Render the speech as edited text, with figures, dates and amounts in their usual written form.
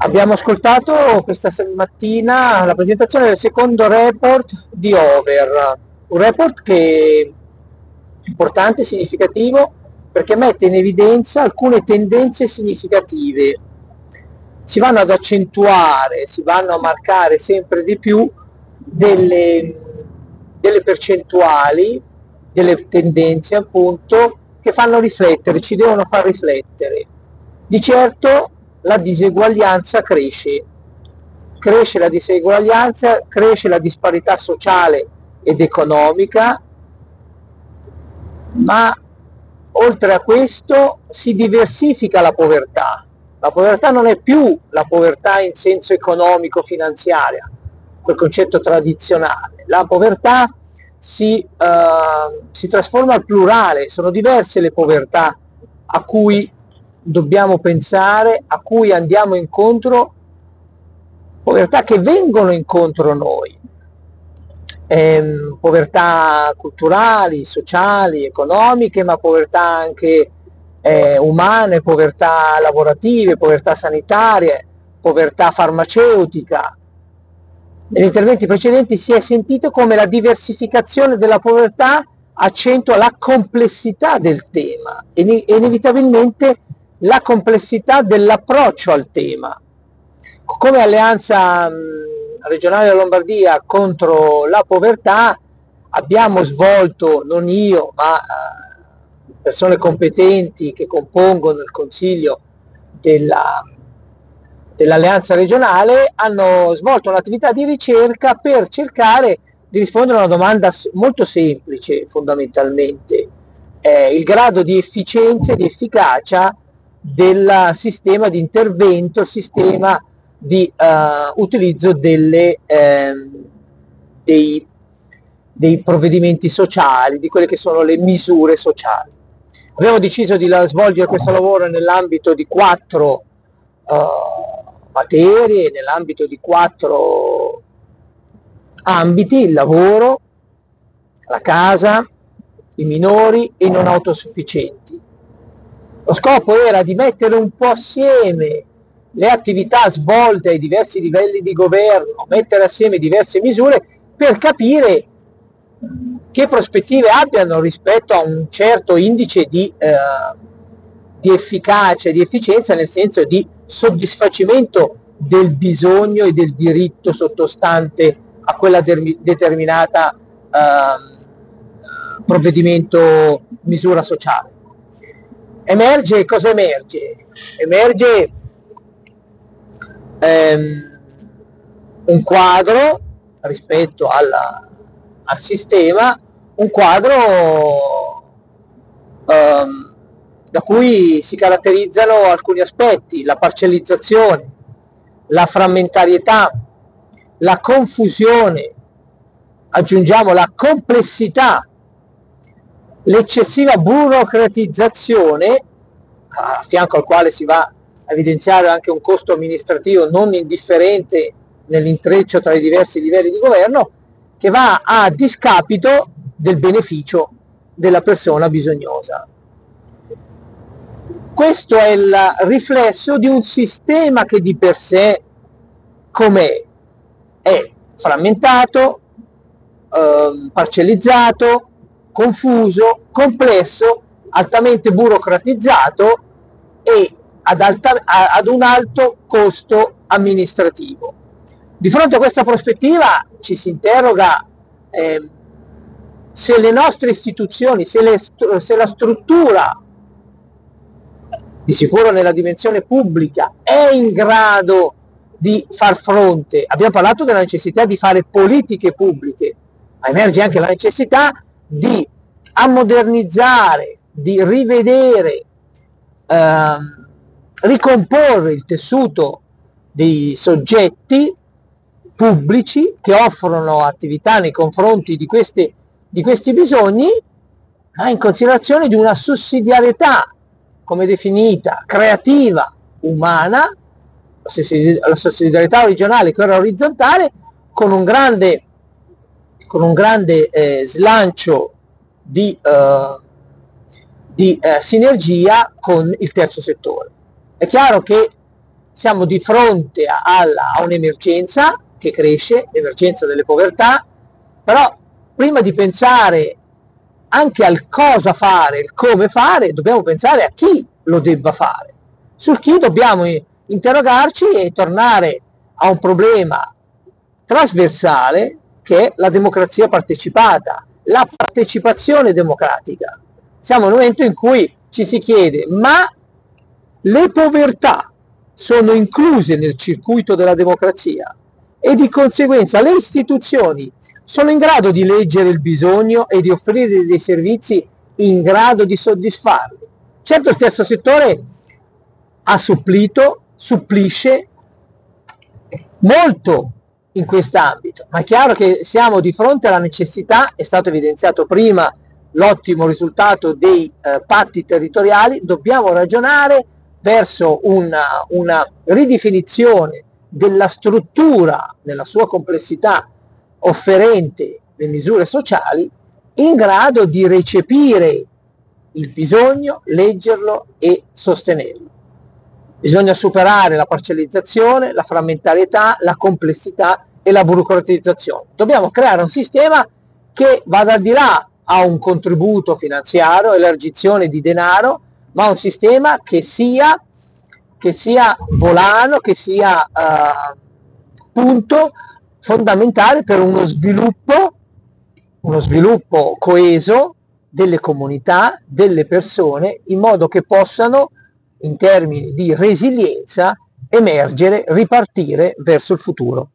Abbiamo ascoltato questa mattina la presentazione del secondo report di Over, un report che è importante e significativo perché mette in evidenza alcune tendenze significative. Si vanno ad accentuare, si vanno a marcare sempre di più delle percentuali, delle tendenze appunto, che fanno riflettere, ci devono far riflettere. Di certo la diseguaglianza cresce la diseguaglianza, cresce la disparità sociale ed economica, ma oltre a questo si diversifica la povertà. La povertà non è più la povertà in senso economico-finanziaria, quel concetto tradizionale. La povertà si trasforma al plurale, sono diverse le povertà a cui dobbiamo pensare, a cui andiamo incontro, povertà che vengono incontro noi, povertà culturali, sociali, economiche, ma povertà anche umane, povertà lavorative, povertà sanitarie, povertà farmaceutica. Negli interventi precedenti si è sentito come la diversificazione della povertà accentua la complessità del tema e inevitabilmente la complessità dell'approccio al tema. Come Alleanza Regionale della Lombardia contro la povertà abbiamo svolto, non io, ma persone competenti che compongono il Consiglio dell'Alleanza regionale, hanno svolto un'attività di ricerca per cercare di rispondere a una domanda molto semplice fondamentalmente, il grado di efficienza e di efficacia del sistema di intervento, il sistema di utilizzo dei provvedimenti sociali, di quelle che sono le misure sociali. Abbiamo deciso di svolgere questo lavoro nell'ambito di 4 materie, nell'ambito di 4 ambiti: il lavoro, la casa, i minori e i non autosufficienti. Lo scopo era di mettere un po' assieme le attività svolte ai diversi livelli di governo, mettere assieme diverse misure per capire che prospettive abbiano rispetto a un certo indice di efficacia e di efficienza, nel senso di soddisfacimento del bisogno e del diritto sottostante a quella determinata provvedimento, misura sociale. Cosa emerge? Emerge un quadro rispetto al sistema, un quadro da cui si caratterizzano alcuni aspetti: la parcellizzazione, la frammentarietà, la confusione, aggiungiamo la complessità, l'eccessiva burocratizzazione, a fianco al quale si va a evidenziare anche un costo amministrativo non indifferente nell'intreccio tra i diversi livelli di governo, che va a discapito del beneficio della persona bisognosa. Questo è il riflesso di un sistema che di per sé com'è? È frammentato, parcellizzato, confuso, complesso, altamente burocratizzato e ad un alto costo amministrativo. Di fronte a questa prospettiva ci si interroga se le nostre istituzioni, se la struttura, di sicuro nella dimensione pubblica, è in grado di far fronte. Abbiamo parlato della necessità di fare politiche pubbliche, ma emerge anche la necessità di ammodernizzare, di rivedere, ricomporre il tessuto dei soggetti pubblici che offrono attività nei confronti di questi bisogni, in considerazione di una sussidiarietà, come definita, creativa, umana, la sussidiarietà originale, quella orizzontale, con un grande slancio di sinergia con il terzo settore. È chiaro che siamo di fronte a un'emergenza che cresce, l'emergenza delle povertà, però prima di pensare anche al cosa fare, il come fare, dobbiamo pensare a chi lo debba fare. Sul chi dobbiamo interrogarci e tornare a un problema trasversale che è la democrazia partecipata, la partecipazione democratica. Siamo in un momento in cui ci si chiede: ma le povertà sono incluse nel circuito della democrazia? E di conseguenza le istituzioni sono in grado di leggere il bisogno e di offrire dei servizi in grado di soddisfarli? Certo, il terzo settore ha supplisce molto in quest'ambito, ma è chiaro che siamo di fronte alla necessità, è stato evidenziato prima l'ottimo risultato dei patti territoriali, dobbiamo ragionare verso una ridefinizione della struttura nella sua complessità offerente le misure sociali in grado di recepire il bisogno, leggerlo e sostenerlo. Bisogna superare la parcellizzazione, la frammentarietà, la complessità e la burocratizzazione. Dobbiamo creare un sistema che vada al di là a un contributo finanziario, elargizione di denaro, ma un sistema che sia volano, che sia punto fondamentale per uno sviluppo coeso delle comunità, delle persone, in modo che possano, in termini di resilienza, emergere, ripartire verso il futuro.